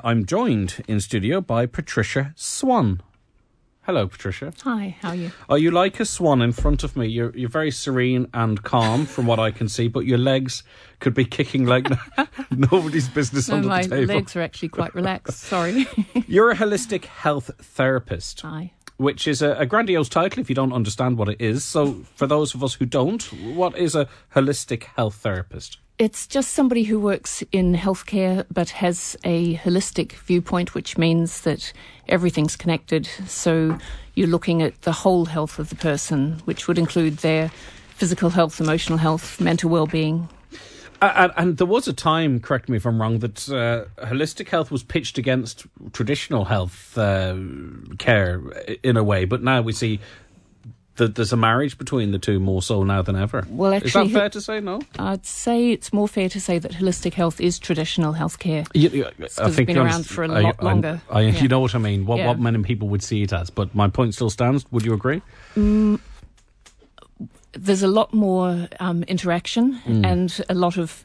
I'm joined in studio by Patricia Swan. Hello, Patricia. Hi, how are you? Oh, you like a swan in front of me. You're very serene and calm from what I can see, but your legs could be kicking like nobody's business under the table. My legs are actually quite relaxed, sorry. You're a holistic health therapist. Hi. Which is a grandiose title if you don't understand what it is. So for those of us who don't, what is a holistic health therapist? It's just somebody who works in healthcare but has a holistic viewpoint, which means that everything's connected. So you're looking at the whole health of the person, which would include their physical health, emotional health, mental well-being. And there was a time, correct me if I'm wrong, that holistic health was pitched against traditional health care in a way, but now we see that there's a marriage between the two more so now than ever. Well, actually, is that fair to say, no? I'd say it's more fair to say that holistic health is traditional healthcare. I think it's been around for a lot longer. You know what I mean, what many people would see it as, but my point still stands. Would you agree? There's a lot more interaction and a lot of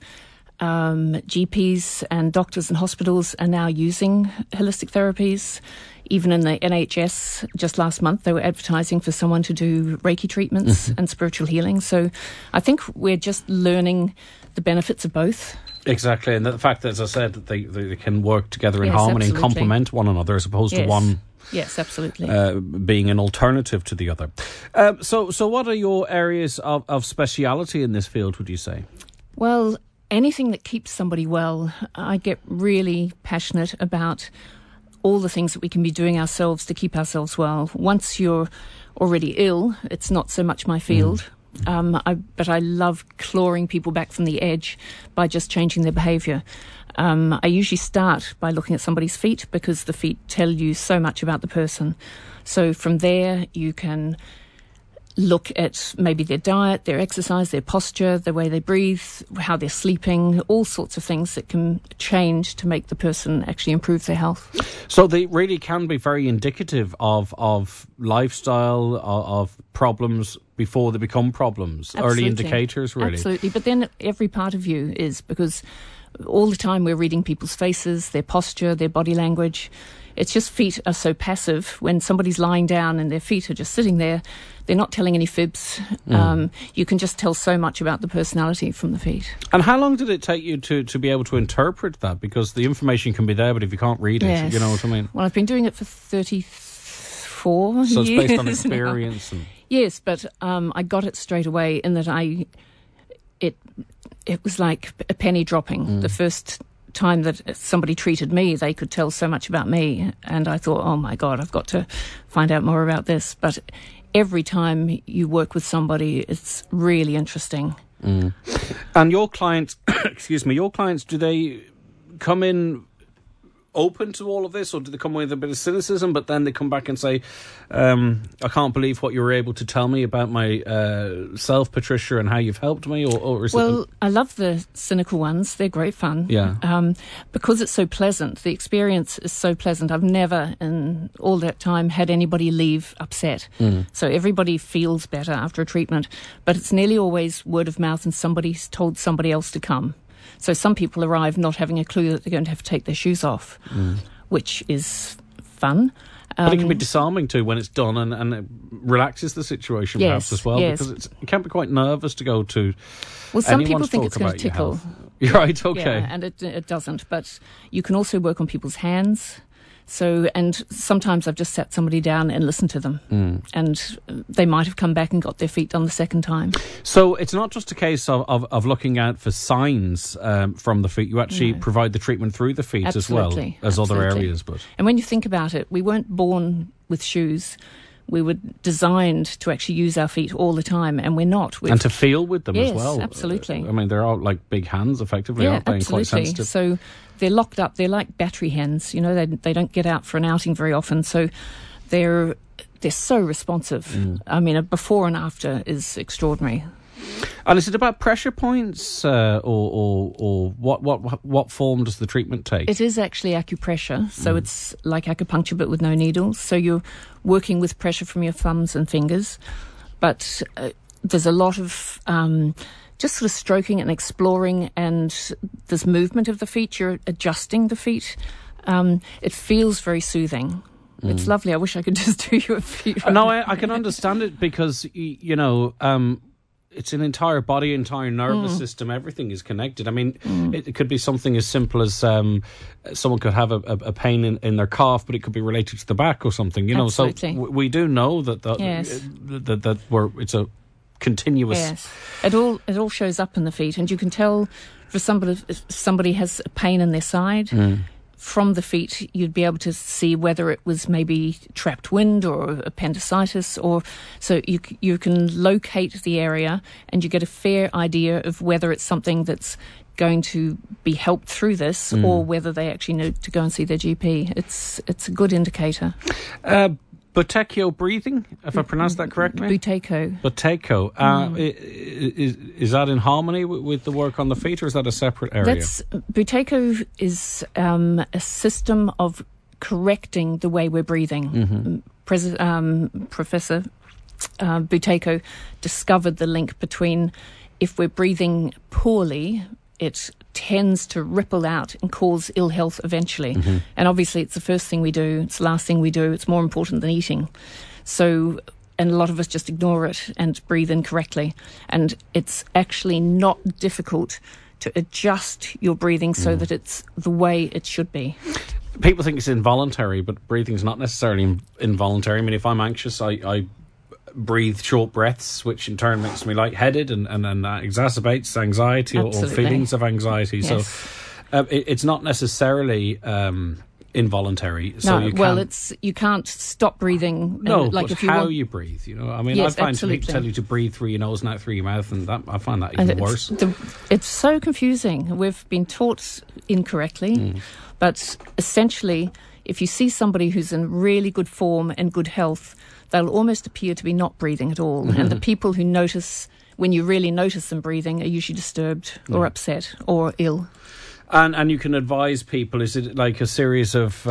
GPs and doctors and hospitals are now using holistic therapies. Even in the NHS, just last month, they were advertising for someone to do Reiki treatments and spiritual healing. So I think we're just learning the benefits of both. Exactly, and the fact that, as I said, that they can work together in harmony and complement one another as opposed to one... Yes, absolutely. Being an alternative to the other. So what are your areas of speciality in this field, would you say? Well, anything that keeps somebody well. I get really passionate about all the things that we can be doing ourselves to keep ourselves well. Once you're already ill, it's not so much my field. But I love clawing people back from the edge by just changing their behaviour. I usually start by looking at somebody's feet because the feet tell you so much about the person. So from there, you can look at maybe their diet, their exercise, their posture, the way they breathe, how they're sleeping, all sorts of things that can change to make the person actually improve their health. So they really can be very indicative of lifestyle, of problems before they become problems. Absolutely. Early indicators, really. Absolutely. But then every part of you is, because all the time we're reading people's faces, their posture, their body language. It's just feet are so passive. When somebody's lying down and their feet are just sitting there, they're not telling any fibs. You can just tell so much about the personality from the feet. And how long did it take you to be able to interpret that? Because the information can be there, but if you can't read it, you know what I mean? Well, I've been doing it for 34 years. So it's based on experience? Yes, but I got it straight away in that it was like a penny dropping. The first time that somebody treated me, they could tell so much about me, and I thought, oh my God, I've got to find out more about this. But every time you work with somebody, it's really interesting. And your clients, do they come in open to all of this, or do they come with a bit of cynicism, but then they come back and say, I can't believe what you were able to tell me about my self, Patricia, and how you've helped me? Or is I love the cynical ones. They're great fun. Yeah. Because it's so pleasant. The experience is so pleasant. I've never in all that time had anybody leave upset. So everybody feels better after a treatment, but it's nearly always word of mouth and somebody's told somebody else to come. So some people arrive not having a clue that they're going to have to take their shoes off, which is fun. But it can be disarming too when it's done, and it relaxes the situation perhaps as well, because it can be quite nervous to go to. Well, some people think it's going to tickle. You're right, okay. Yeah, and it doesn't. But you can also work on people's hands. So, and sometimes I've just sat somebody down and listened to them, and they might have come back and got their feet done the second time. So it's not just a case of looking out for signs from the feet. You actually provide the treatment through the feet as well as other areas. And when you think about it, we weren't born with shoes. We were designed to actually use our feet all the time, and we're not. And to feel with them as well. Yes, absolutely. I mean, they're all like big hands, effectively, aren't they? Absolutely. And quite sensitive. So they're locked up. They're like battery hens. You know, they don't get out for an outing very often. So they're so responsive. I mean, a before and after is extraordinary. And is it about pressure points, or what form does the treatment take? It is actually acupressure, so it's like acupuncture but with no needles. So you're working with pressure from your thumbs and fingers, but there's a lot of just sort of stroking and exploring, and there's movement of the feet. You're adjusting the feet. It feels very soothing. It's lovely. I wish I could just do you a few. No, I can understand it because, it's an entire body, entire nervous system. Everything is connected. I mean, it could be something as simple as someone could have a pain in their calf, but it could be related to the back or something. Absolutely. So we do know that it's a continuous. Yes, it all shows up in the feet, and you can tell if somebody has a pain in their side. From the feet, you'd be able to see whether it was maybe trapped wind or appendicitis, or so you can locate the area and you get a fair idea of whether it's something that's going to be helped through this or whether they actually need to go and see their GP. It's a good indicator. Buteyko breathing, if I pronounced that correctly? Buteyko. Buteyko. Is that in harmony with the work on the feet, or is that a separate area? Buteyko is a system of correcting the way we're breathing. Professor Buteyko discovered the link between if we're breathing poorly, it tends to ripple out and cause ill health eventually. And obviously it's the first thing we do, it's the last thing we do, it's more important than eating. So, and a lot of us just ignore it and breathe incorrectly. And it's actually not difficult to adjust your breathing so that it's the way it should be. People think it's involuntary, but breathing's not necessarily involuntary. I mean, if I'm anxious, I breathe short breaths, which in turn makes me lightheaded and that exacerbates anxiety or feelings of anxiety. Yes. So it's not necessarily involuntary. So you can't stop breathing. No, but if you breathe, I mean, yes, I find people tell you to breathe through your nose and out through your mouth, and I find that even worse. It's so confusing. We've been taught incorrectly, but essentially, if you see somebody who's in really good form and good health, they'll almost appear to be not breathing at all. And the people who notice, when you really notice them breathing, are usually disturbed or upset or ill. And you can advise people, is it like a series of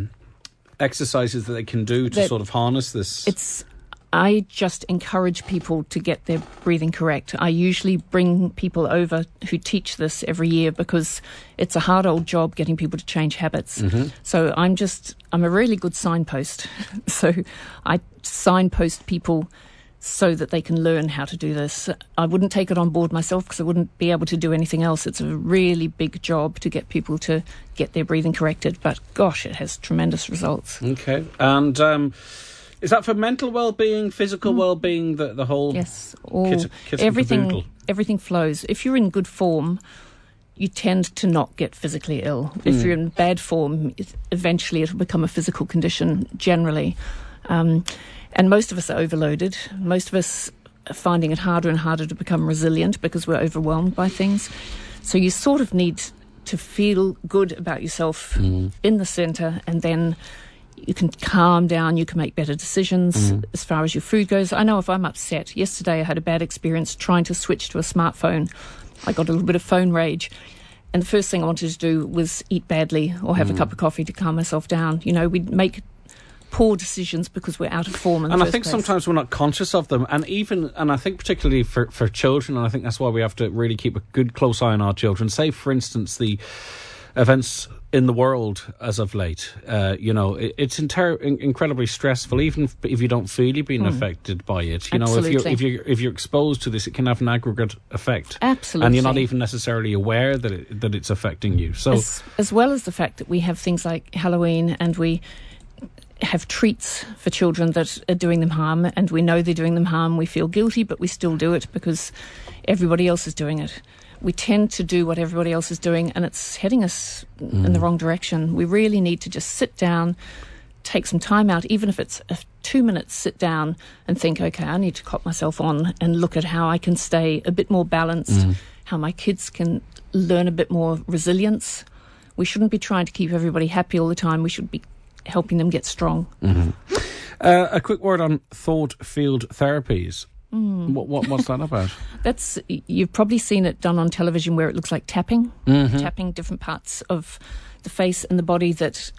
exercises that they can do to sort of harness this? I just encourage people to get their breathing correct. I usually bring people over who teach this every year because it's a hard old job getting people to change habits. So I'm a really good signpost. So I signpost people so that they can learn how to do this. I wouldn't take it on board myself because I wouldn't be able to do anything else. It's a really big job to get people to get their breathing corrected. But gosh, it has tremendous results. Okay. And is that for mental well-being, physical well-being, the whole yes, kit everything flows. If you're in good form, you tend to not get physically ill. If you're in bad form, eventually it'll become a physical condition generally. And most of us are overloaded. Most of us are finding it harder and harder to become resilient because we're overwhelmed by things. So you sort of need to feel good about yourself in the centre, and then you can calm down, you can make better decisions as far as your food goes. I know if I'm upset, yesterday I had a bad experience trying to switch to a smartphone. I got a little bit of phone rage. And the first thing I wanted to do was eat badly or have a cup of coffee to calm myself down. We'd make poor decisions because we're out of form in the first place. Sometimes we're not conscious of them. And I think particularly for children, and I think that's why we have to really keep a good close eye on our children. Say, for instance, the events in the world as of late, it's incredibly stressful, even if you don't feel you're being affected by it. Absolutely. If you're exposed to this, it can have an aggregate effect. Absolutely. And you're not even necessarily aware that it's affecting you. So, as well as the fact that we have things like Halloween, and we have treats for children that are doing them harm, and we know they're doing them harm. We feel guilty, but we still do it because everybody else is doing it. We tend to do what everybody else is doing, and it's heading us in the wrong direction. We really need to just sit down, take some time out, even if it's a 2 minutes, sit down and think, okay, I need to cop myself on and look at how I can stay a bit more balanced, how my kids can learn a bit more resilience. We shouldn't be trying to keep everybody happy all the time. We should be helping them get strong. A quick word on thought field therapies. What's that about? You've probably seen it done on television where it looks like tapping different parts of the face and the body. That's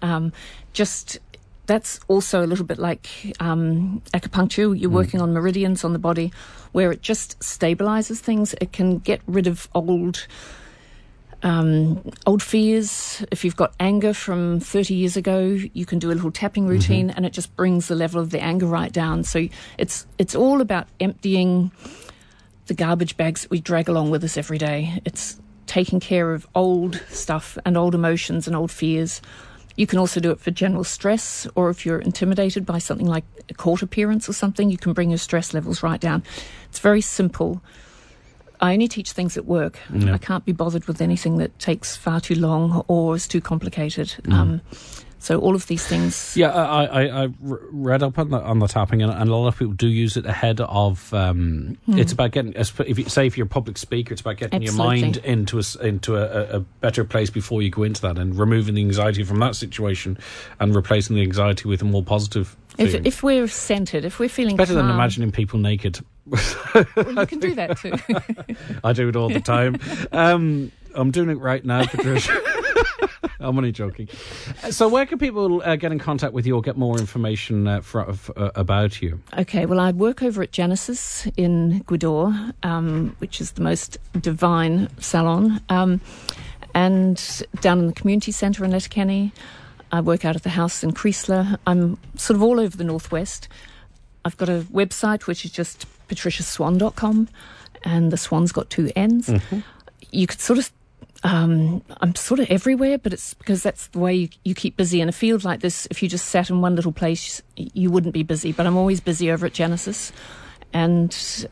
also a little bit like acupuncture. You're working on meridians on the body where it just stabilizes things. It can get rid of old Old fears. If you've got anger from 30 years ago, you can do a little tapping routine, and it just brings the level of the anger right down. So it's all about emptying the garbage bags that we drag along with us every day. It's taking care of old stuff and old emotions and old fears. You can also do it for general stress, or if you're intimidated by something like a court appearance or something, you can bring your stress levels right down. It's very simple. I only teach things that work. Yeah. I can't be bothered with anything that takes far too long or is too complicated. So all of these things. Yeah, I read up on the tapping, and a lot of people do use it ahead of. It's about getting, if you're a public speaker, it's about getting Absolutely. your mind into a better place before you go into that, and removing the anxiety from that situation, and replacing the anxiety with a more positive feeling. If we're centred, if we're feeling Better than calm, imagining people naked. well, you can do that too. I do it all the time. I'm doing it right now, Patricia. I'm only joking. So where can people get in contact with you or get more information about you? Okay, well, I work over at Genesis in Gweedore, which is the most divine salon, and down in the community centre in Letterkenny. I work out of the house in Creasler. I'm sort of all over the northwest. I've got a website which is just patriciaswan.com, and the swan's got 2 N's. You could sort of I'm sort of everywhere, but it's because that's the way you keep busy. In a field like this, if you just sat in one little place, you wouldn't be busy. But I'm always busy over at Genesis. And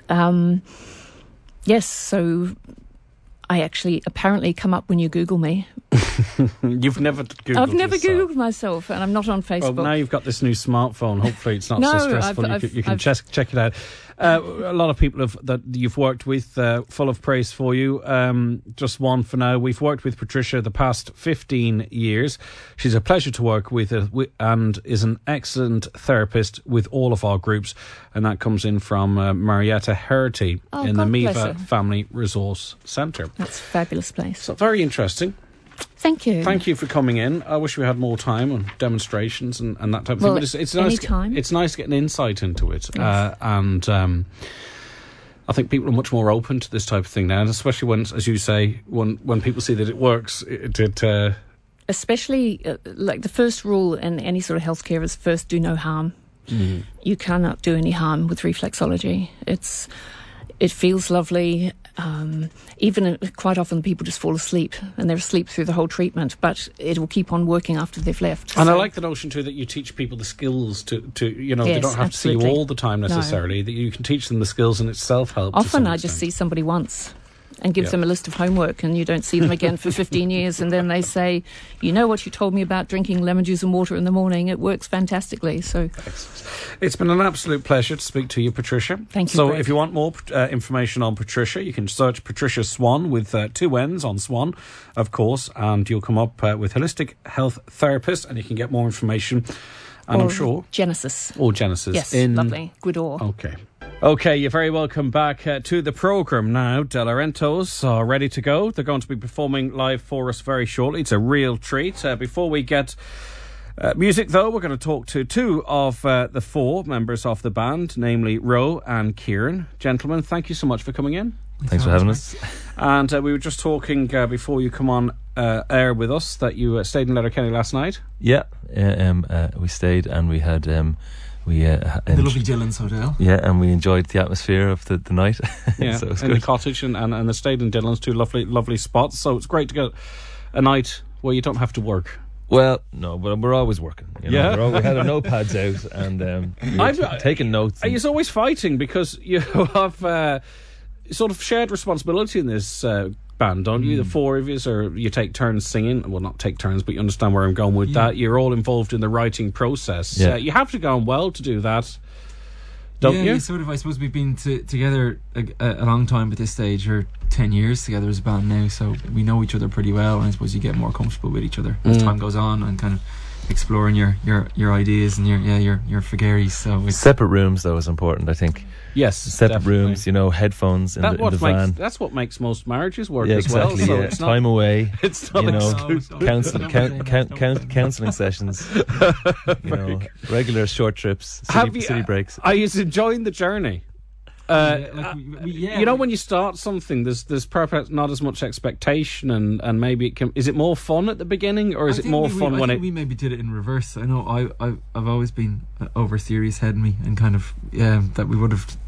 yes, so I actually apparently come up when you Google me. You've never Googled I've never yourself. Googled myself, and I'm not on Facebook. Well, now you've got this new smartphone. Hopefully it's not No, so stressful. You can check it out. A lot of people that you've worked with, full of praise for you. Just one for now. We've worked with Patricia the past 15 years. She's a pleasure to work with and is an excellent therapist with all of our groups. And that comes in from Marietta Herity in the God bless Miva her. Family Resource Centre. That's a fabulous place. So very interesting. Thank you. Thank you for coming in. I wish we had more time on demonstrations and that type of Well, thing. But it's any nice. time. It's nice to get an insight into it, Yes. and I think people are much more open to this type of thing now, and especially when, as you say, when people see that it works. Especially, like the first rule in any sort of healthcare is first do no harm. You cannot do any harm with reflexology. It feels lovely. Even quite often people just fall asleep and they're asleep through the whole treatment, but it will keep on working after they've left. And I So- like the notion too that you teach people the skills to they Yes, don't have to see you absolutely. all the time necessarily. That you can teach them the skills, and it's self-help. to Often some I just extent. see somebody once and give Yeah. them a list of homework, and you don't see them again for 15 years, and then they say, you know what you told me about drinking lemon juice and water in the morning? It works fantastically. So It's been an absolute pleasure to speak to you, Patricia. Thank you, So Greg. if you want more information on Patricia, you can search Patricia Swan with 2 N's on Swan, of course, and you'll come up with Holistic Health Therapist, and you can get more information. And I'm or sure... Genesis. Or Genesis. Yes, in lovely. Gweedore. Okay, you're very welcome back to the programme now. De Laurentiis are ready to go. They're going to be performing live for us very shortly. It's a real treat. Before we get music, though, we're going to talk to 2 of the 4 members of the band, namely Ro and Kieran. Gentlemen, thank you so much for coming in. Thanks for having us. And we were just talking before you come on air with us that you stayed in Letterkenny last night. Yeah, we stayed and we had in the lovely Dillon's Hotel. Yeah, and we enjoyed the atmosphere of the night. Yeah, So it was in good. the cottage and the stayed in Dillon's, 2 lovely spots. So it's great to get a night where you don't have to work. Well, no, but we're always working. You know? Yeah. We had our notepads out and we were taking notes. and- You're always fighting because you have sort of shared responsibility in this band, don't you? The 4 of you, or you take turns singing. Well, not take turns, but you understand where I'm going with that. You're all involved in the writing process. Yeah. You have to go on well to do that, don't you? Sort of. I suppose we've been together a long time at this stage, or 10 years together as a band now, so we know each other pretty well, and I suppose you get more comfortable with each other as time goes on, and kind of exploring your ideas and your figures. So it's Separate rooms, though, is important, I think. Yes, Separate definitely. rooms, headphones in the van. That's what makes most marriages work Yeah, as exactly. well. So Yeah. it's Time not, away. it's not you know, exclusive. counselling sessions. Regular short trips, city breaks. Are you enjoying the journey? You know, when you start something, there's perhaps not as much expectation, and maybe is it more fun at the beginning, or is it more fun when we maybe did it in reverse. I know I've always been over serious head me, and kind of that we would have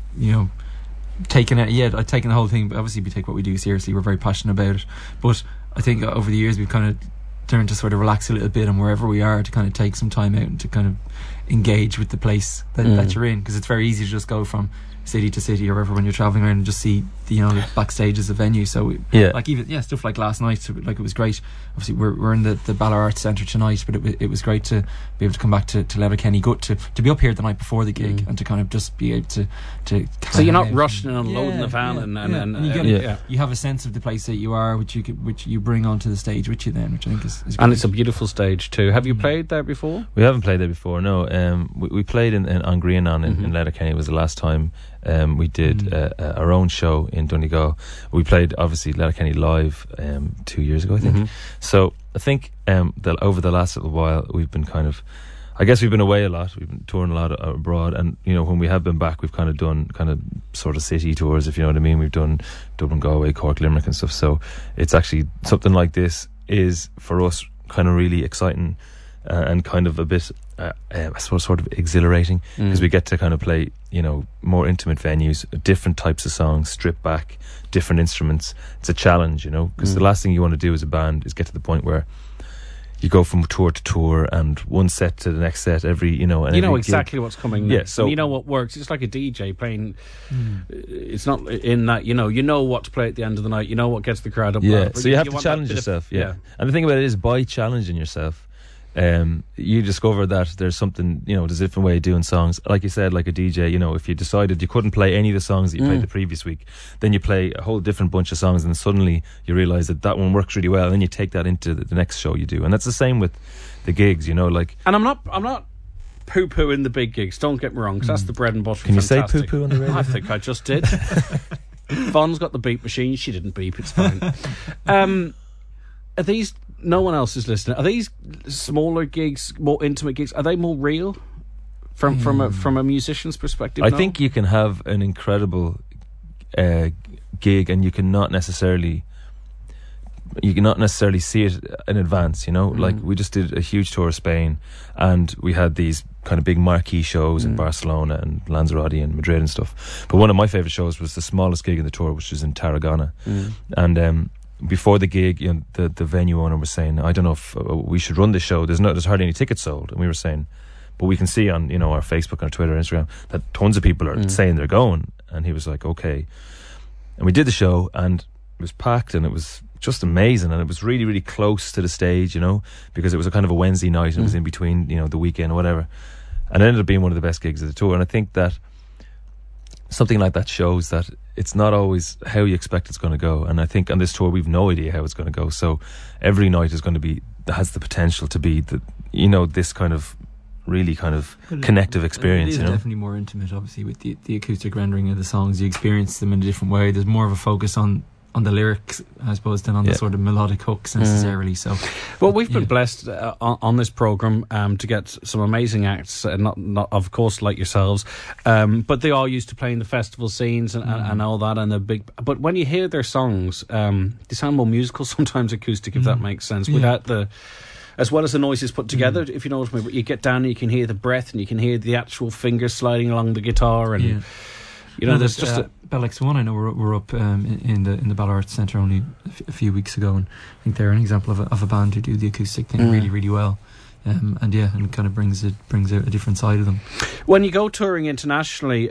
taken it. Yeah, I'd taken the whole thing, but obviously we take what we do seriously. We're very passionate about it, but I think over the years we've kind of learned to sort of relax a little bit, and wherever we are to kind of take some time out and to kind of engage with the place that you're in, because it's very easy to just go from city to city or wherever when you're travelling around and just see the backstages of venue. So like even stuff like last night, like it was great. Obviously we're in the Ballard Arts Centre tonight, but it was great to be able to come back to Letterkenny, good to be up here the night before the gig and to kind of just be able to so you're not rushing and unloading the van and you have a sense of the place that you are, which you bring onto the stage with you then, which I think is great. And it's a beautiful stage too. Have you played there before? We haven't played there before, no. We played in Grianan in Letterkenny. It was the last time we did our own show in Donegal. We played obviously Letterkenny live 2 years ago, I think. So I think that over the last little while we've been we've been away a lot. We've been touring a lot abroad, and when we have been back, we've kind of done sort of city tours, if you know what I mean. We've done Dublin, Galway, Cork, Limerick and stuff. So it's actually something like this is for us kind of really exciting and kind of a bit I suppose sort of exhilarating, because we get to kind of play more intimate venues, different types of songs, stripped back, different instruments. It's a challenge, because the last thing you want to do as a band is get to the point where you go from tour to tour and one set to the next set every exactly what's coming next. So you know what works. It's like a DJ playing. It's not in that you know what to play at the end of the night. You know what gets the crowd up. So you have to challenge yourself. And the thing about it is, by challenging yourself, you discover that there's something, there's a different way of doing songs. Like you said, like a DJ, if you decided you couldn't play any of the songs that you played the previous week, then you play a whole different bunch of songs, and suddenly you realise that one works really well, and then you take that into the next show you do. And that's the same with the gigs, And I'm not poo-pooing the big gigs, don't get me wrong, because that's the bread and butter. Can you say poo-poo on the radio? I think I just did. Von's got the beep machine, she didn't beep, it's fine. Are these... No one else is listening. Are these smaller gigs, more intimate gigs? Are they more real from a musician's perspective? I think you can have an incredible gig, and you cannot necessarily see it in advance. Like we just did a huge tour of Spain, and we had these kind of big marquee shows in Barcelona and Lanzarote and Madrid and stuff. But one of my favourite shows was the smallest gig in the tour, which was in Tarragona, and. Before the gig, the venue owner was saying, I don't know if we should run this show. There's hardly any tickets sold. And we were saying, but we can see on our Facebook, our Twitter, Instagram, that tons of people are saying they're going. And he was like, okay. And we did the show, and it was packed, and it was just amazing, and it was really, really close to the stage, because it was a kind of a Wednesday night, and it was in between, the weekend or whatever. And it ended up being one of the best gigs of the tour. And I think that something like that shows that it's not always how you expect it's going to go. And I think on this tour we've no idea how it's going to go. So every night is going to has the potential to be this kind of really kind of connective experience. It is definitely more intimate, obviously, with the acoustic rendering of the songs. You experience them in a different way. There's more of a focus on the lyrics, I suppose, than on the sort of melodic hooks necessarily. So, well, we've been blessed on this programme to get some amazing acts, not of course like yourselves, but they are used to playing the festival scenes and all that, and the big. But when you hear their songs, they sound more musical, sometimes acoustic, if that makes sense, without the. As well as the noises put together, if you know what I mean. But you get down and you can hear the breath, and you can hear the actual fingers sliding along the guitar, and there's just Bell X1. I know we're up in the Ballard Arts Centre only a few weeks ago, and I think they're an example of a band who do the acoustic thing really, really well. And kind of brings out a different side of them. When you go touring internationally,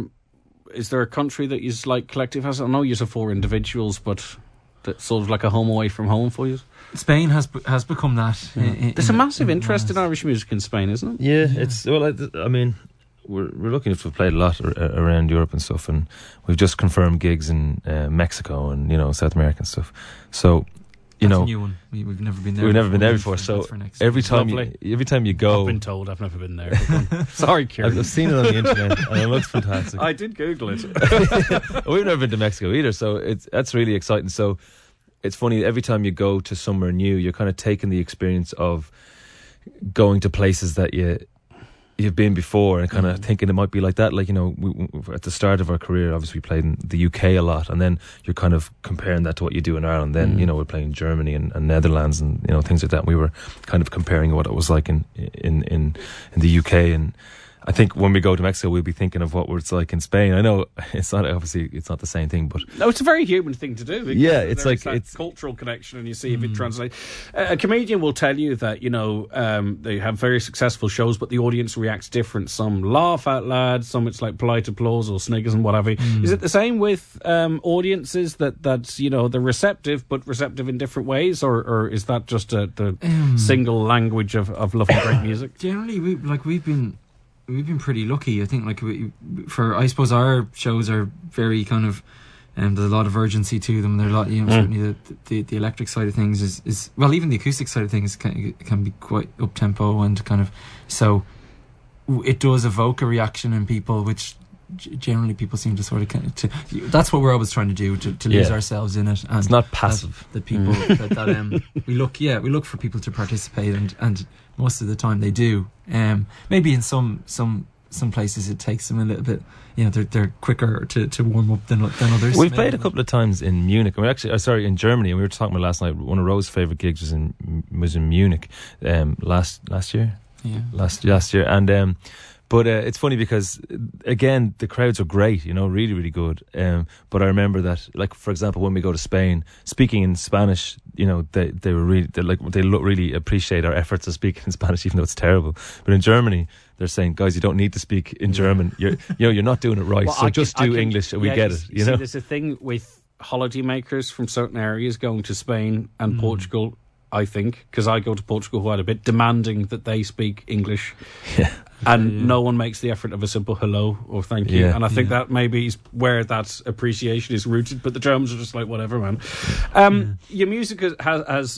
is there a country that you like collective has? I know you're 4 individuals, but that's sort of like a home away from home for you. Spain has become that. There's a massive interest in Irish music in Spain, isn't it? Yeah. It's I mean, we're lucky enough to have played a lot around Europe and stuff, and we've just confirmed gigs in Mexico and South America and stuff. So that's a new one. We've never been there. We've never been there before. So every time you go, I've been told I've never been there. Sorry, Kieran. I've seen it on the internet, and it looks fantastic. I did Google it. We've never been to Mexico either, so that's really exciting. So it's funny, every time you go to somewhere new, you're kind of taking the experience of going to places that you've been before, and kind of thinking it might be like that. Like, you know, we, at the start of our career, obviously we played in the UK a lot, and then you're kind of comparing that to what you do in Ireland. Then, you know, we're playing Germany and Netherlands and, you know, things like that. And we were kind of comparing what it was like in the UK. And I think when we go to Mexico, we'll be thinking of what it's like in Spain. I know it's not the same thing, but no, it's a very human thing to do. Yeah, it's like it's cultural connection, and you see if it translates. A comedian will tell you that, you know, they have very successful shows, but the audience reacts different. Some laugh out loud, some it's like polite applause or sniggers and whatever. Is it the same with audiences that you know, they're receptive, but receptive in different ways, or is that just the single language of love and great music? Generally, we've been pretty lucky. I think, like, I suppose our shows are very kind of, there's a lot of urgency to them. There's a lot, you know, certainly the electric side of things is well, even the acoustic side of things can be quite up tempo, and kind of, so it does evoke a reaction in people, which generally people seem to sort of that's what we're always trying to do, to lose ourselves in it. And it's not passive. That people that we look for people to participate, and most of the time they do. Maybe in some places it takes them a little bit, you know, they're quicker to warm up than others. We've played a couple of times in Munich. We actually, in Germany, and we were talking about last night. One of Rose's favourite gigs was in Munich last year. Yeah, last year, and but it's funny because, again, the crowds are great, you know, really, really good. But I remember that, like, for example, when we go to Spain, speaking in Spanish, you know, they really appreciate our efforts of speaking in Spanish, even though it's terrible. But in Germany, they're saying, guys, you don't need to speak in German. You're not doing it right. Well, so just do English, and we get it. You know, there's a thing with holidaymakers from certain areas going to Spain and Portugal. I think, because I go to Portugal quite a bit, demanding that they speak English. Yeah. And no one makes the effort of a simple hello or thank you. And I think that maybe is where that appreciation is rooted. But the Germans are just like, whatever, man. Your music has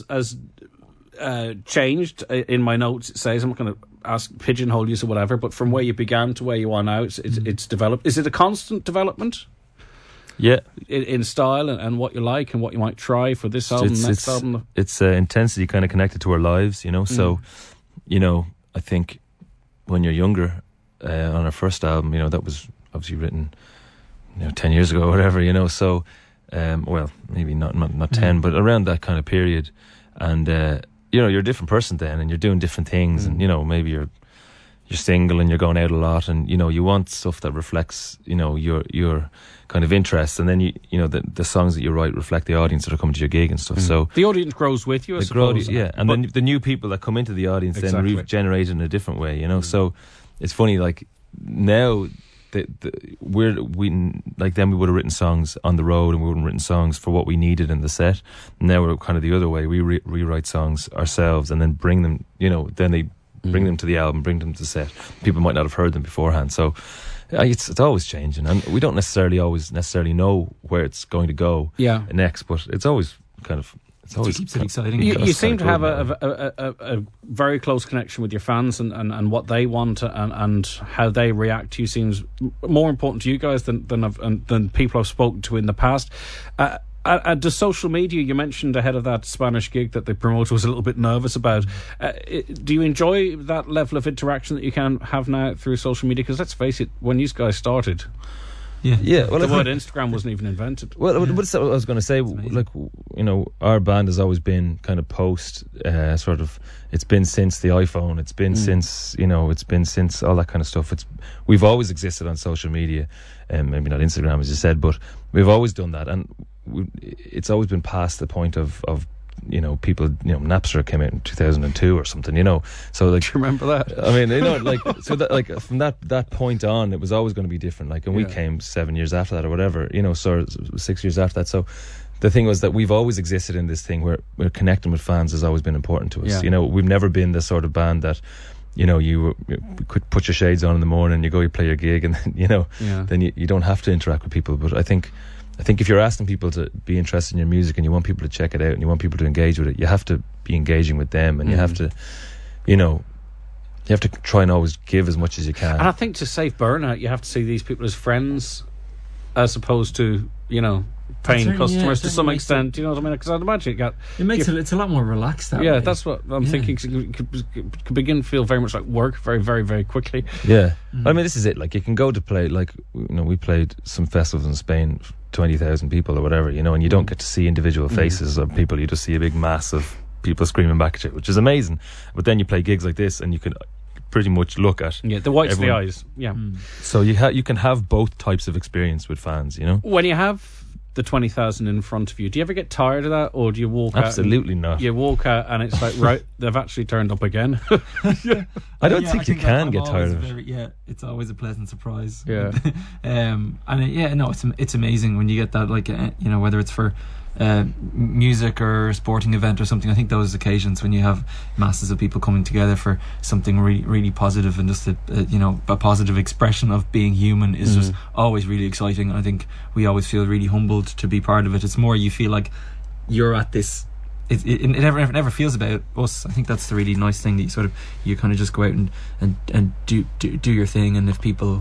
changed. In my notes, it says, I'm not going to pigeonhole you or whatever, but from where you began to where you are now, it's developed. Is it a constant development? Yeah, in style and what you like and what you might try for this album, next album. It's intensity kind of connected to our lives, you know. So, you know, I think when you're younger, on our first album, you know, that was obviously written, you know, 10 years ago or whatever, you know. So, well, maybe not 10, but around that kind of period. And you know, you're a different person then, and you're doing different things, and you know, maybe you're single and you're going out a lot, and you know, you want stuff that reflects, you know, your kind of interests, and then you know, the songs that you write reflect the audience that are coming to your gig and stuff. So the audience grows with you, I suppose. And then the new people that come into the audience then regenerate in a different way, you know. So it's funny, like now we like then we would have written songs on the road, and we wouldn't have written songs for what we needed in the set. Now we're kind of the other way. We rewrite songs ourselves and then bring them, you know, then they bring them to the album, bring them to the set. People might not have heard them beforehand. So it's always changing, and we don't necessarily know where it's going to go next, but it's always kind of, it's always keeps it exciting. You seem to have a very close connection with your fans, and what they want and how they react to you seems more important to you guys than people I've spoken to in the past. Does social media, you mentioned ahead of that Spanish gig that the promoter was a little bit nervous about, do you enjoy that level of interaction that you can have now through social media? Because let's face it, when you guys started, well, the word Instagram wasn't even invented. Well, what's that I was going to say? Like, you know, our band has always been kind of post, sort of, it's been since the iPhone, it's been since, you know, it's been since all that kind of stuff. We've always existed on social media, maybe not Instagram as you said, but we've always done that, and it's always been past the point of you know, people, you know, Napster came out in 2002 or something, you know, so like, do you remember that? I mean, you know, like, so that, like, from that point on, it was always going to be different, like, and we came 7 years after that or whatever, you know, so 6 years after that. So the thing was that we've always existed in this thing where we're connecting with fans has always been important to us. You know, we've never been the sort of band that, you know, you could put your shades on in the morning, you play your gig, and then, you know, then you don't have to interact with people. But I think if you're asking people to be interested in your music and you want people to check it out and you want people to engage with it, you have to be engaging with them, and you have to, you know, you have to try and always give as much as you can. And I think to save burnout, you have to see these people as friends as opposed to, you know, paying Certainly, customers to certainly some makes extent. You know what I mean? Because I'd imagine it's a lot more relaxed that way. that's what I'm thinking. 'Cause it could begin to feel very much like work very, very, very quickly. Yeah. I mean, this is it. Like, you can go to play, like, we played some festivals in Spain, 20,000 people or whatever, and you don't get to see individual faces of people. You just see a big mass of people screaming back at you, which is amazing. But then you play gigs like this and you can pretty much look at the whites of the everyone. eyes. Yeah. So you can have both types of experience with fans, When you have the 20,000 in front of you, do you ever get tired of that, or do you walk Absolutely out? not. You walk out and it's like, right, they've actually turned up again. I don't think you can get tired of it. It's always a pleasant surprise. Yeah. It's amazing when you get that, like, whether it's for music or a sporting event or something. I think those occasions when you have masses of people coming together for something really, really positive, and just a positive expression of being human is just always really exciting. I think we always feel really humbled to be part of it. It's more, you feel like you're at this. It never feels about us. I think that's the really nice thing, that you kind of just go out and do your thing, and if people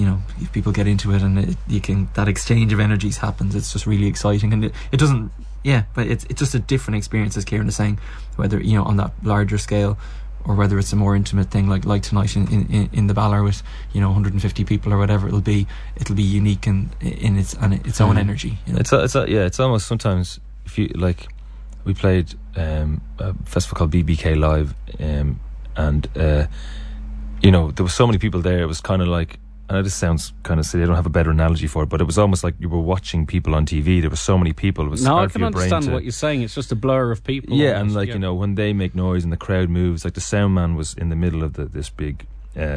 get into it, and that exchange of energies happens, it's just really exciting. And it doesn't, but it's just a different experience, as Kieran is saying, whether on that larger scale or whether it's a more intimate thing like tonight in the Ballard with 150 people or whatever it'll be unique in its own energy. It's almost sometimes, if you like, we played a festival called BBK Live, and there were so many people there. It was kind of like, and this sounds kind of silly, I don't have a better analogy for it, but it was almost like you were watching people on TV. There were so many people. It was hard I can understand what you're saying. It's just a blur of people. Yeah, almost. And when they make noise and the crowd moves, like the sound man was in the middle of this big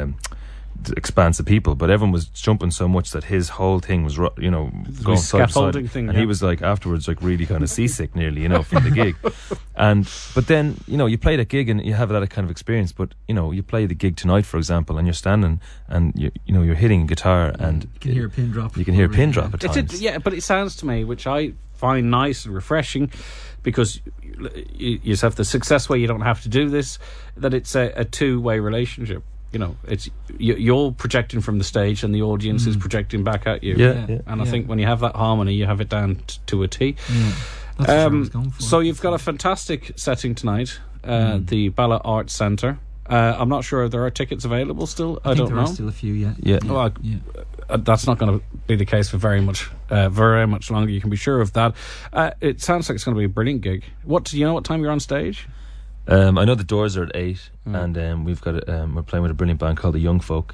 expanse of people, but everyone was jumping so much that his whole thing was going side to side, thing, and he was like afterwards like really kind of seasick nearly from the gig. But then you play that gig and you have that kind of experience, but you play the gig tonight, for example, and you're standing and you're hitting guitar and you can hear a pin drop. You can hear a pin drop at times. But it sounds to me, which I find nice and refreshing, because you have the success where you don't have to do this, that it's a two-way relationship. It's you're projecting from the stage and the audience is projecting back at you. I think when you have that harmony, you have it down to a T. That's what I was going for. So you've got a fantastic setting tonight, the Ballard Arts Centre. I'm not sure if there are tickets available still. I don't know. There are still a few, Well, that's not going to be the case for very much longer. You can be sure of that. It sounds like it's going to be a brilliant gig. Do you know what time you're on stage? I know the doors are at 8, and we've got we're playing with a brilliant band called the Young Folk,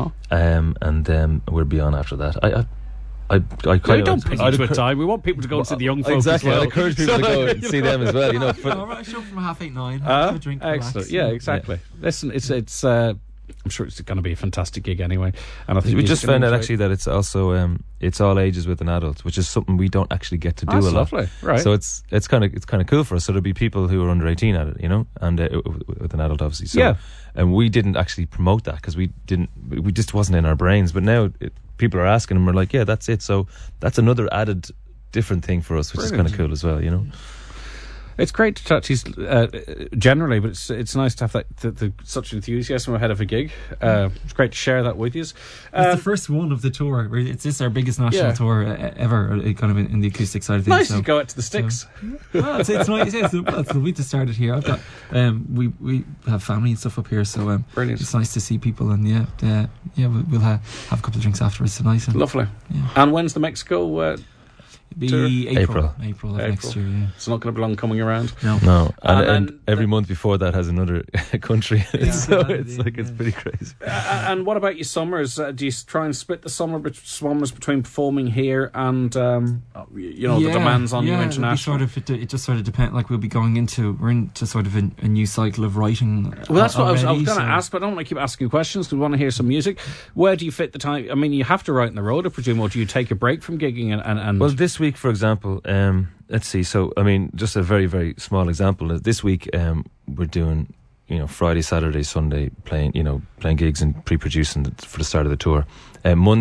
and we'll be on after that. I don't pin you to a time. We want people to go and see the Young Folk exactly. as well. I encourage people to go and see them as well. Show from 8:30, 9. Have a drink. Excellent. Relax. Yeah, exactly. Listen, it's. I'm sure it's going to be a fantastic gig anyway. And I think we just found out actually that it's also it's all ages with an adult, which is something we don't actually get to do a lot. Lovely, right? So it's kind of cool for us. So there'll be people who are under 18 at it, and with an adult obviously. So, and we didn't actually promote that because we just wasn't in our brains. But now people are asking, and we're like, yeah, that's it. So that's another added different thing for us, which is kind of cool as well, It's great to touch these generally, but it's nice to have that such enthusiasm ahead of a gig. It's great to share that with you. It's the first one of the tour. It's our biggest national tour ever, kind of in the acoustic side of things. Nice to go out to the sticks. It's nice. It's lovely to start it here. I've got we have family and stuff up here, so brilliant. It's nice to see people, and we'll have a couple of drinks afterwards tonight. And, lovely. Yeah. And when's the Mexico? Be April of next year. Yeah, it's not going to be long coming around. No. And every month before that has another country. So it's pretty crazy. And what about your summers? Do you try and split the summers between performing here and the demands on you international? It just sort of depends. Like we're into sort of a new cycle of writing. Well, that's what I was going to ask, but I don't want to keep asking questions because we want to hear some music. Where do you fit the time? I mean, you have to write on the road, I presume, or do you take a break from gigging and Well, this week, for example, let's see. So, I mean, just a very, very small example. This week, we're doing, Friday, Saturday, Sunday, playing gigs and pre-producing for the start of the tour. Monday, the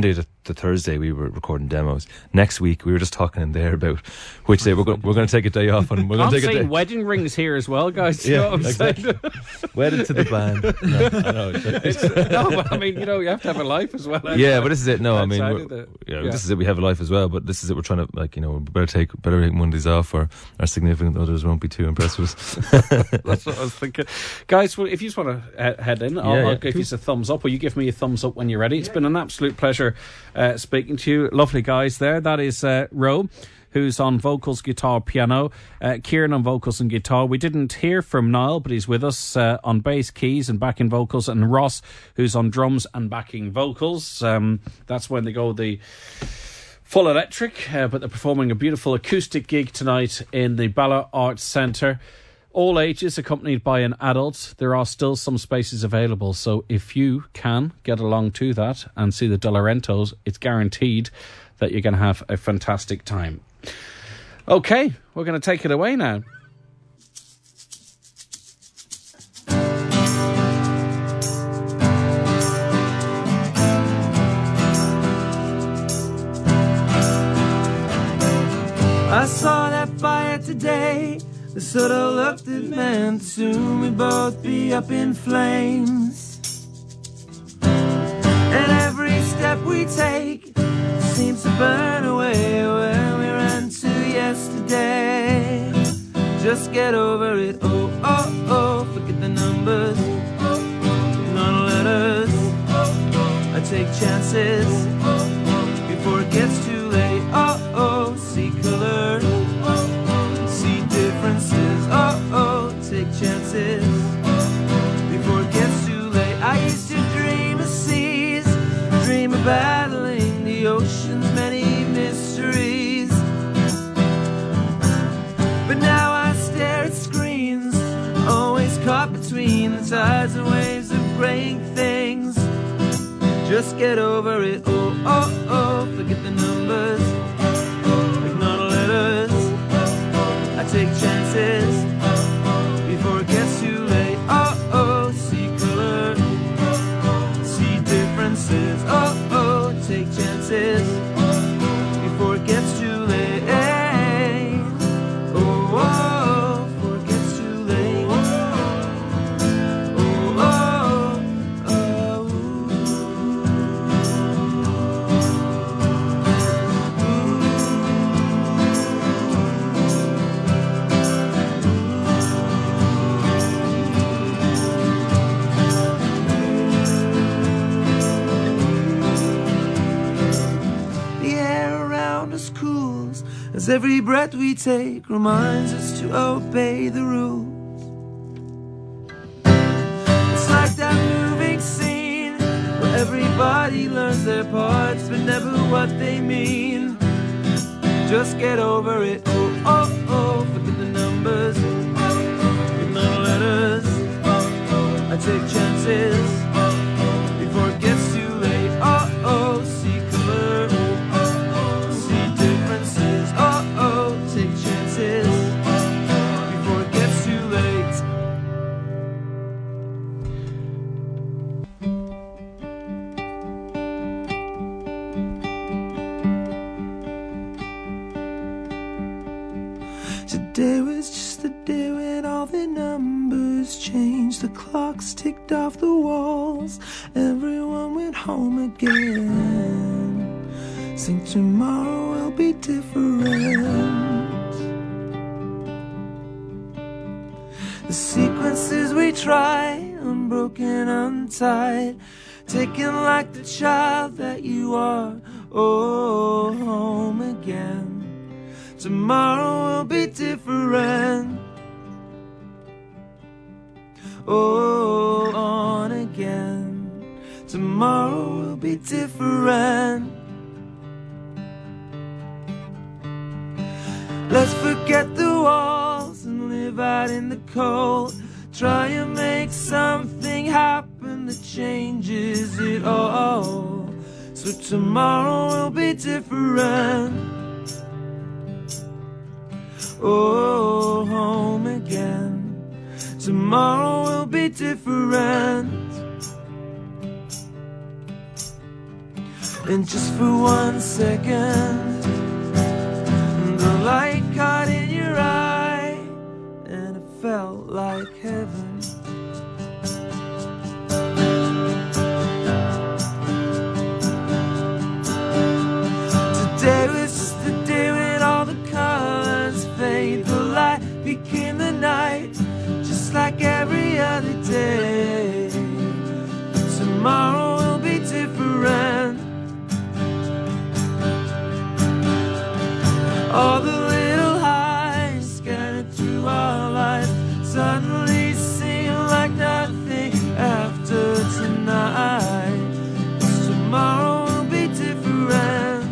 the Thursday we were recording demos. Next week we were just talking in there about which day we're going to take a day off, and we're going to take a day. Wedding rings here as well, guys. Yeah, you know what I'm exactly. saying? Wedded to the band. No, I know. No, but I mean, you know, you have to have a life as well. Yeah, but this is it. No, I mean, yeah. this is it. We have a life as well, but this is it. We're trying to, like, you know, we better take Mondays off, or our significant others won't be too impressed with us. That's what I was thinking, guys. Well, if you just want to head in, I'll give you a thumbs up, or you give me a thumbs up when you're ready. It's been an absolute pleasure speaking to you, lovely guys. There, that is Ro, who's on vocals, guitar, piano. Kieran on vocals and guitar. We didn't hear from Niall, but he's with us on bass, keys and backing vocals. And Ross, who's on drums and backing vocals. That's when they go the full electric, but they're performing a beautiful acoustic gig tonight in the Bala Arts Centre. All ages, accompanied by an adult. There are still some spaces available, so if you can get along to that and see the De Laurentos, it's guaranteed that you're going to have a fantastic time. Okay, we're going to take it away now. I saw that fire today. The sort of look that meant soon we'd both be up in flames. And every step we take seems to burn away where we ran to yesterday. Just get over it, oh, oh, oh. Forget the numbers, none letters. I take chances before it gets too late, oh, oh. See color, see differences, oh, oh. Take chances before it gets too late. I used to dream of seas, dream of battling the ocean's many mysteries. But now I stare at screens, always caught between the tides and waves of breaking things. Just get over it, oh, oh, oh. Forget the numbers, ignore the letters. I take chances before it gets too late, oh, oh. See color, see differences, oh, oh. Take chances before it gets too late, oh, oh. Before it gets too late, oh, oh, as every breath we take reminds us to obey the rules. It's like that moving scene where everybody learns their parts but never what they mean. Just get over it, oh, oh, oh. Forget the numbers, ignore the letters. I take chances before it gets too late, oh, oh. See color, see differences, oh, oh. Take chances before it gets too late. Today was just the day when all the numbers changed. The clocks ticked off the walls. Everyone went home again. Think tomorrow will be different. The sequences we try, unbroken, untied, taken like the child that you are. Oh, home again. Tomorrow will be different. Oh, on again. Tomorrow will be different. Let's forget the walls and live out in the cold. Try and make something happen that changes it all. So tomorrow will be different. Oh, home again. Tomorrow will be different. And just for 1 second, the light caught in your eye, and it felt like heaven. Today was just the day when all the colors fade. The light became the night, just like every other day. But tomorrow will be different. All the little highs scattered through our life suddenly seem like nothing after tonight. 'Cause tomorrow will be different.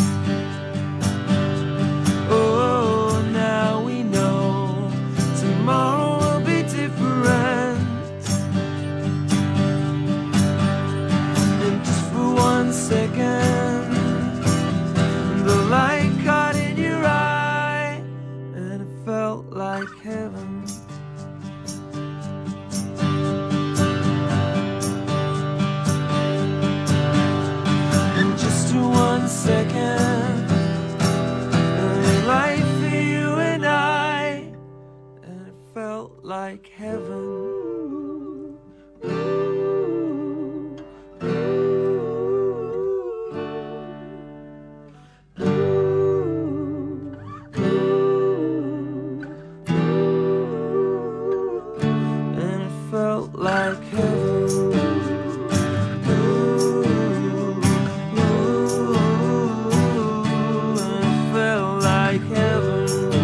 Oh, now we know tomorrow will be different. And just for 1 second, the light caught in your eye, and it felt like heaven. And just for 1 second, the light for you and I, and it felt like heaven. And it felt like heaven. And it felt like heaven.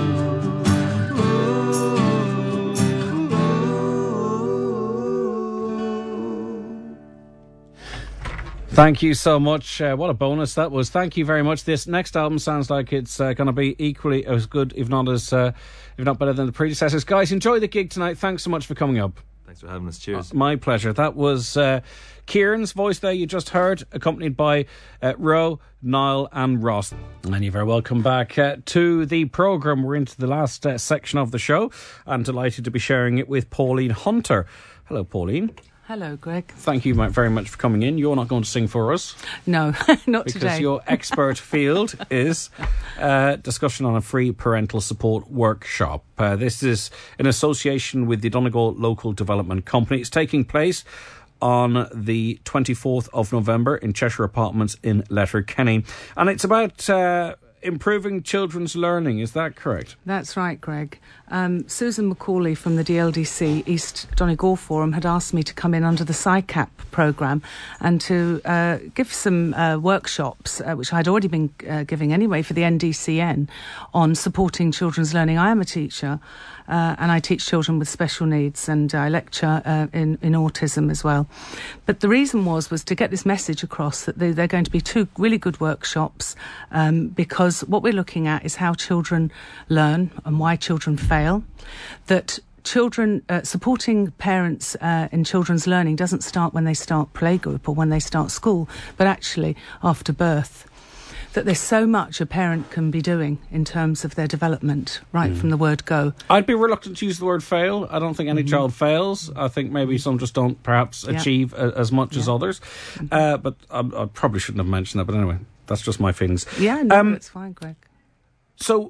Thank you so much. What a bonus that was. Thank you very much. This next album sounds like it's going to be equally as good, if not better than the predecessors. Guys, enjoy the gig tonight. Thanks so much for coming up. Thanks for having us. Cheers. My pleasure. That was Kieran's voice there you just heard, accompanied by Ro, Niall and Ross. And you're very welcome back to the programme. We're into the last section of the show. I'm delighted to be sharing it with Pauline Hunter. Hello, Pauline. Hello, Greg. Thank you very much for coming in. You're not going to sing for us. No, not because today. Because your expert field is discussion on a free parental support workshop. This is in association with the Donegal Local Development Company. It's taking place on the 24th of November in Cheshire Apartments in Letterkenny. And it's about improving children's learning. Is that correct? That's right, Greg. Susan McCauley from the DLDC East Donegal Forum had asked me to come in under the SciCap programme and to give some workshops, which I'd already been giving anyway for the NDCN, on supporting children's learning. I am a teacher and I teach children with special needs, and I lecture in autism as well. But the reason was to get this message across that they're going to be two really good workshops, because what we're looking at is how children learn and why children fail. That children, supporting parents in children's learning doesn't start when they start playgroup or when they start school, but actually after birth. That there's so much a parent can be doing in terms of their development, right from the word go. I'd be reluctant to use the word fail. I don't think any child fails. I think maybe some just don't perhaps achieve as much as others. But I probably shouldn't have mentioned that. But anyway, that's just my feelings. Yeah, no, it's fine, Greg. So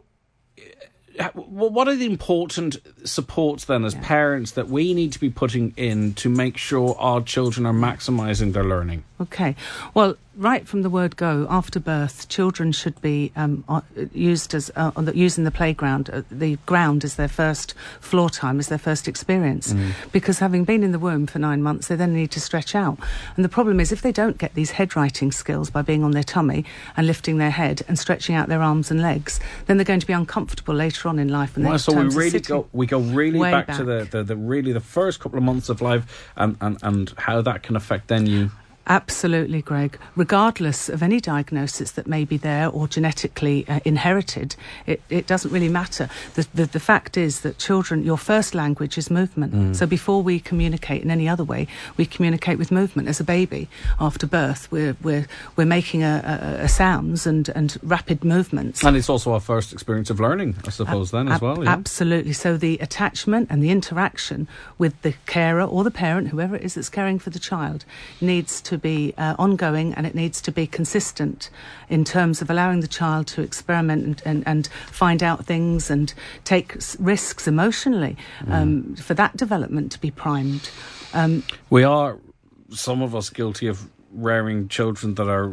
what are the important supports then as parents that we need to be putting in to make sure our children are maximising their learning? Okay. Well, right from the word go, after birth, children should be used as using the playground, the ground as their first floor time, as their first experience. Because having been in the womb for 9 months, they then need to stretch out. And the problem is, if they don't get these head writing skills by being on their tummy and lifting their head and stretching out their arms and legs, then they're going to be uncomfortable later on in life. And so we go really back to the first couple of months of life and how that can affect then you. Absolutely, Greg. Regardless of any diagnosis that may be there or genetically inherited, it doesn't really matter. The fact is that children, your first language is movement. So before we communicate in any other way, we communicate with movement. As a baby, after birth, we're making a sounds and rapid movements. And it's also our first experience of learning, I suppose, as well. Yeah? Absolutely. So the attachment and the interaction with the carer or the parent, whoever it is that's caring for the child, needs to to be ongoing, and it needs to be consistent in terms of allowing the child to experiment and find out things and take risks emotionally for that development to be primed. We are, some of us, guilty of rearing children that are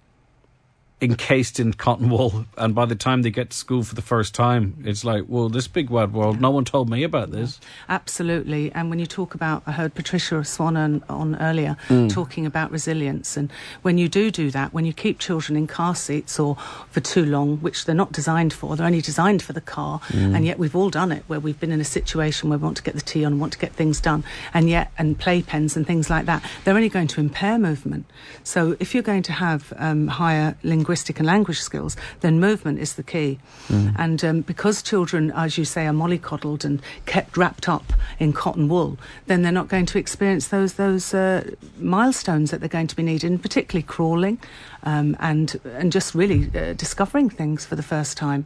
encased in cotton wool, and by the time they get to school for the first time, it's like, well, this big wide world, no one told me about this. Absolutely. And when you talk about, I heard Patricia Swan on earlier talking about resilience, and when you do that, when you keep children in car seats or for too long, which they're not designed for, they're only designed for the car, and yet we've all done it, where we've been in a situation where we want to get the tea on, want to get things done, and playpens and things like that, they're only going to impair movement. So if you're going to have higher linguistic and language skills, then movement is the key. And because children, as you say, are mollycoddled and kept wrapped up in cotton wool, then they're not going to experience those milestones that they're going to be needing, particularly crawling and just really discovering things for the first time.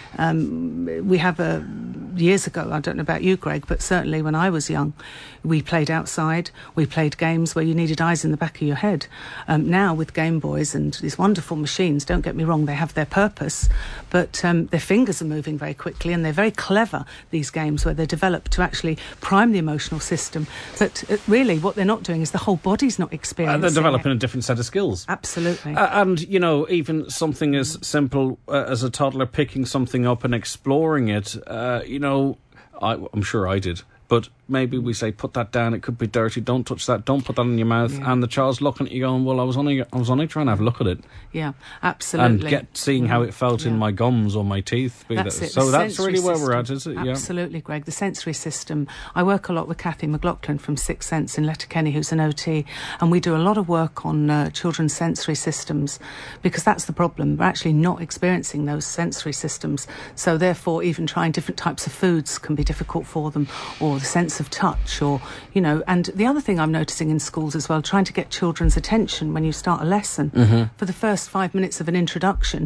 We have years ago, I don't know about you, Greg, but certainly when I was young, we played outside, we played games where you needed eyes in the back of your head. Now with Game Boys and these wonderful machines, don't get me wrong, they have their purpose, but their fingers are moving very quickly, and they're very clever, these games, where they're developed to actually prime the emotional system. But really what they're not doing is the whole body's not experiencing They're developing a different set of skills. Absolutely. And, you know, even something as simple as a toddler picking something up and exploring it, you know, I'm sure I did. But maybe we say, put that down, it could be dirty, don't touch that, don't put that in your mouth. Yeah. And the child's looking at you going, well, I was only trying to have a look at it. Yeah, absolutely. And seeing how it felt in my gums or my teeth. That's it. So that's really where we're at, is it? Absolutely, yeah. Greg. The sensory system. I work a lot with Kathy McLaughlin from Sixth Sense in Letterkenny, who's an OT, and we do a lot of work on children's sensory systems, because that's the problem. We're actually not experiencing those sensory systems. So therefore, even trying different types of foods can be difficult for them, or the sense of touch, or, you know. And the other thing I'm noticing in schools as well, trying to get children's attention when you start a lesson. For the first 5 minutes of an introduction,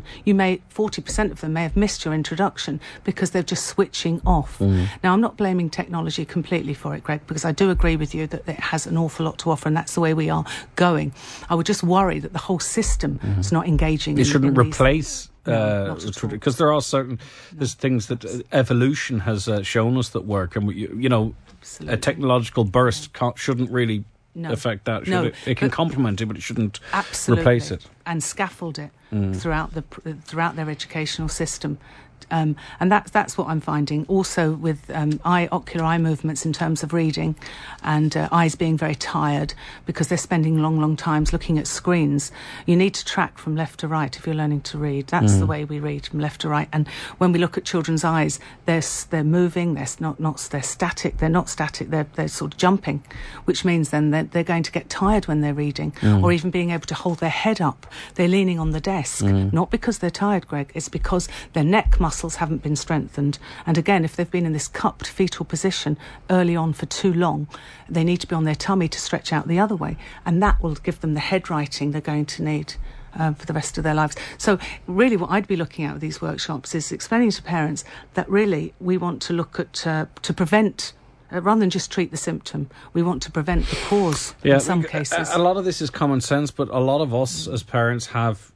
40% of them may have missed your introduction because they're just switching off. Now, I'm not blaming technology completely for it, Greg, because I do agree with you that it has an awful lot to offer, and that's the way we are going. I would just worry that the whole system is not engaging. It shouldn't replace... because there are there's things that evolution has shown us that work, and a technological burst shouldn't really affect that. It can complement it, but it shouldn't replace it and scaffold it throughout their educational system. And that's what I'm finding also with ocular eye movements in terms of reading, and eyes being very tired because they're spending long times looking at screens. You need to track from left to right if you're learning to read. That's the way we read, from left to right. And when we look at children's eyes, they're moving. They're static. They're not static. They're sort of jumping, which means then they're going to get tired when they're reading, or even being able to hold their head up. They're leaning on the desk, not because they're tired, Greg. It's because their neck muscles haven't been strengthened. And again, if they've been in this cupped fetal position early on for too long, they need to be on their tummy to stretch out the other way, and that will give them the head writing they're going to need for the rest of their lives. So really what I'd be looking at with these workshops is explaining to parents that really we want to look at to prevent, rather than just treat the symptom, we want to prevent the cause in some cases. A lot of this is common sense, but a lot of us as parents have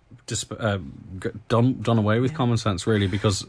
done away with common sense, really, because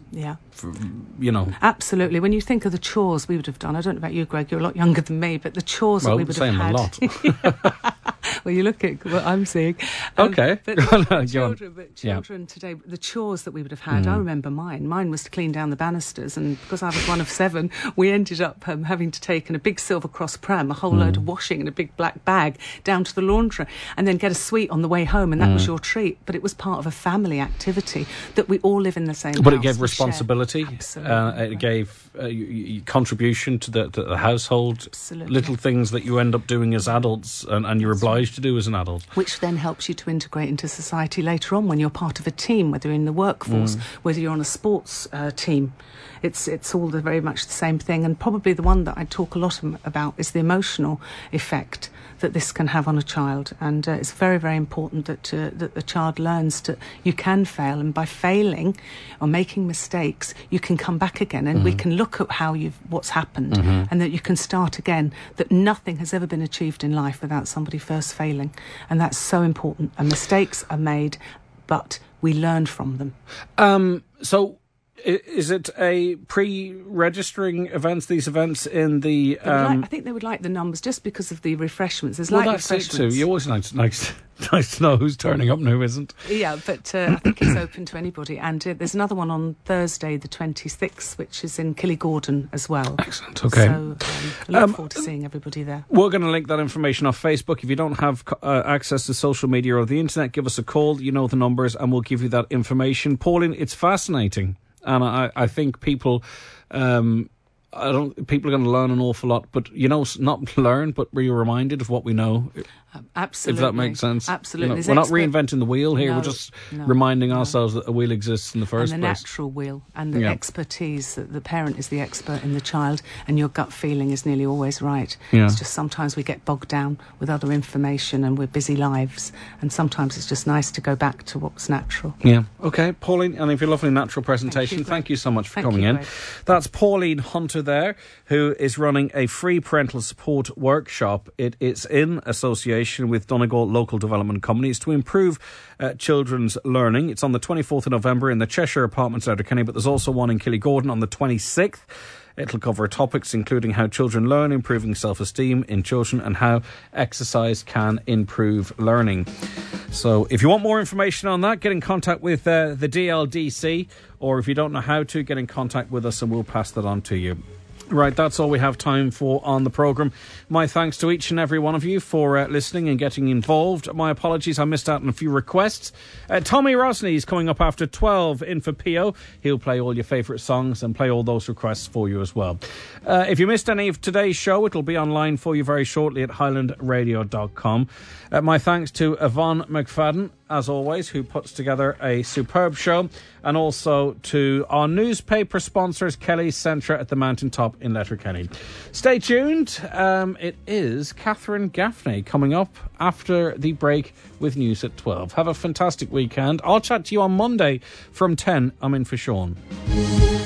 absolutely. When you think of the chores we would have done, I don't know about you, Greg, you're a lot younger than me, but the chores that we would have had. A lot. Well, you look at what I'm seeing. Okay. But children today, the chores that we would have had, I remember mine. Mine was to clean down the banisters, and because I was one of 7, we ended up having to take in a big Silver Cross pram, a whole load of washing in a big black bag down to the laundry, and then get a sweet on the way home, and that was your treat. But it was part of a family activity that we all live in the same house. But it gave responsibility. Absolutely. It gave contribution to the household. Absolutely. Little things that you end up doing as adults, and you're obliged to do as an adult. Which then helps you to integrate into society later on when you're part of a team, whether you're in the workforce, whether you're on a sports team. It's all very much the same thing. And probably the one that I talk a lot about is the emotional effect that this can have on a child. And it's very, very important that the child learns that you can fail, and by failing or making mistakes, you can come back again, and we can look at what's happened, and that you can start again, that nothing has ever been achieved in life without somebody first failing. And that's so important. And mistakes are made, but we learn from them. So is it a pre-registering events, these events in the... I think they would like the numbers just because of the refreshments. There's well, light that's refreshments. it too. You always nice to know who's turning up and who isn't. Yeah, but I think it's open to anybody. And there's another one on Thursday, the 26th, which is in Killigordon as well. Excellent, okay. So I look forward to seeing everybody there. We're going to link that information off Facebook. If you don't have access to social media or the internet, give us a call. You know the numbers, and we'll give you that information. Pauline, it's fascinating. And I think people, people are going to learn an awful lot, but, not learn, but be reminded of what we know. Absolutely. If that makes sense. Absolutely. We're not reinventing the wheel here. No, We're just reminding ourselves that a wheel exists in the first and the place. natural wheel and the expertise, that the parent is the expert in the child, and your gut feeling is nearly always right. Yeah. It's just sometimes we get bogged down with other information and we're busy lives, and sometimes it's just nice to go back to what's natural. Yeah. Okay, Pauline, and for your lovely natural presentation, thank you so much for coming in. Greg. That's Pauline Hunter there, who is running a free parental support workshop. It is in association with Donegal Local Development Companies to improve children's learning. It's on the 24th of November in the Cheshire Apartments, Letterkenny, but there's also one in Killigordon on the 26th. It'll cover topics including how children learn, improving self-esteem in children, and how exercise can improve learning. So if you want more information on that, get in contact with the DLDC, or if you don't know how to, get in contact with us and we'll pass that on to you. Right, that's all we have time for on the programme. My thanks to each and every one of you for listening and getting involved. My apologies, I missed out on a few requests. Tommy Rosney is coming up after 12 in for Pio. He'll play all your favourite songs and play all those requests for you as well. If you missed any of today's show, it'll be online for you very shortly at highlandradio.com. My thanks to Yvonne McFadden, as always, who puts together a superb show, and also to our newspaper sponsors, Kelly's Centre at the Mountaintop in Letterkenny. Stay tuned. It is Catherine Gaffney coming up after the break with news at 12. Have a fantastic weekend. I'll chat to you on Monday from 10. I'm in for Sean.